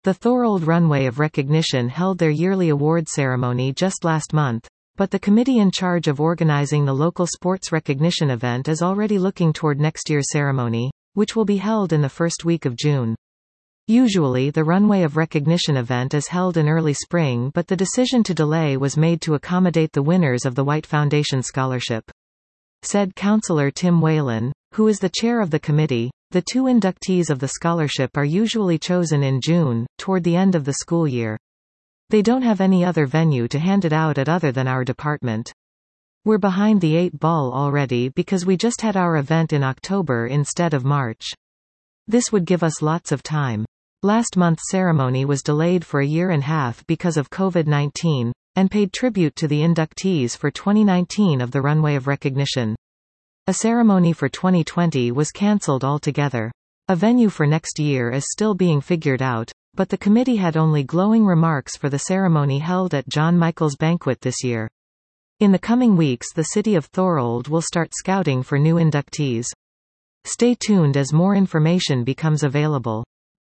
The Thorold Runway of Recognition held their yearly award ceremony just last month, but the committee in charge of organizing the local sports recognition event is already looking toward next year's ceremony, which will be held in the first week of June. Usually the Runway of Recognition event is held in early spring, but the decision to delay was made to accommodate the winners of the White Foundation Scholarship. Said Councillor Tim Whalen, who is the chair of the committee, the two inductees of the scholarship are usually chosen in June, toward the end of the school year. They don't have any other venue to hand it out at other than our department. We're behind the 8 ball already because we just had our event in October instead of March. This would give us lots of time. Last month's ceremony was delayed for a year and a half because of COVID-19, and paid tribute to the inductees for 2019 of the Runway of Recognition. A ceremony for 2020 was cancelled altogether. A venue for next year is still being figured out, but the committee had only glowing remarks for the ceremony held at John Michael's Banquet this year. In the coming weeks the city of Thorold will start scouting for new inductees. Stay tuned as more information becomes available.